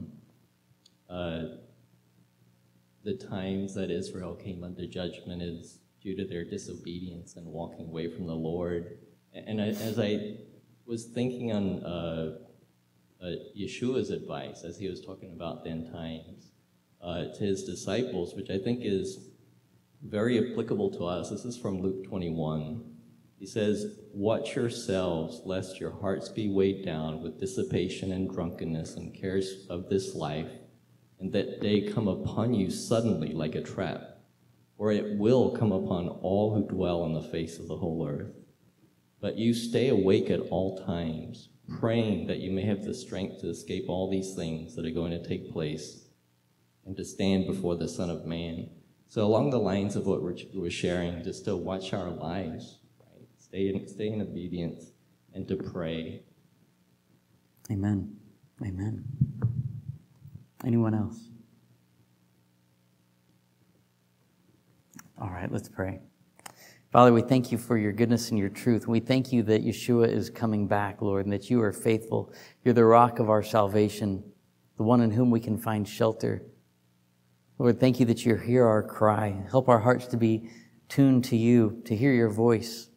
the times that Israel came under judgment is due to their disobedience and walking away from the Lord, and as I was thinking on Yeshua's advice as he was talking about the end times to his disciples, which I think is very applicable to us. This is from Luke 21. He says, "Watch yourselves, lest your hearts be weighed down with dissipation and drunkenness and cares of this life, and that day come upon you suddenly like a trap, for it will come upon all who dwell on the face of the whole earth. But you stay awake at all times, praying that you may have the strength to escape all these things that are going to take place and to stand before the Son of Man." So along the lines of what we're sharing, just to watch our lives, right? Stay in obedience and to pray.
Amen. Amen. Anyone else? All right, let's pray. Father, we thank you for your goodness and your truth. We thank you that Yeshua is coming back, Lord, and that you are faithful. You're the rock of our salvation, the one in whom we can find shelter. Lord, thank you that you hear our cry. Help our hearts to be tuned to you, to hear your voice.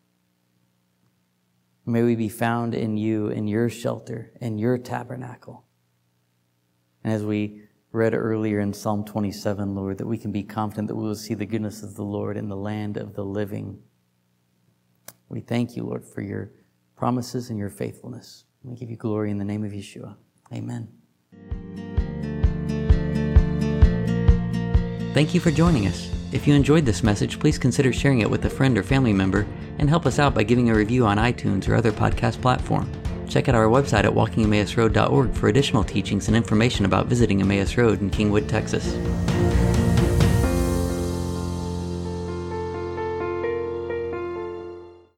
May we be found in you, in your shelter, in your tabernacle. And as we read earlier in Psalm 27, Lord, that we can be confident that we will see the goodness of the Lord in the land of the living. We thank you, Lord, for your promises and your faithfulness. We give you glory in the name of Yeshua. Amen. Thank you for joining us. If you enjoyed this message, please consider sharing it with a friend or family member and help us out by giving a review on iTunes or other podcast platform. Check out our website at walkingemmausroad.org for additional teachings and information about visiting Emmaus Road in Kingwood, Texas.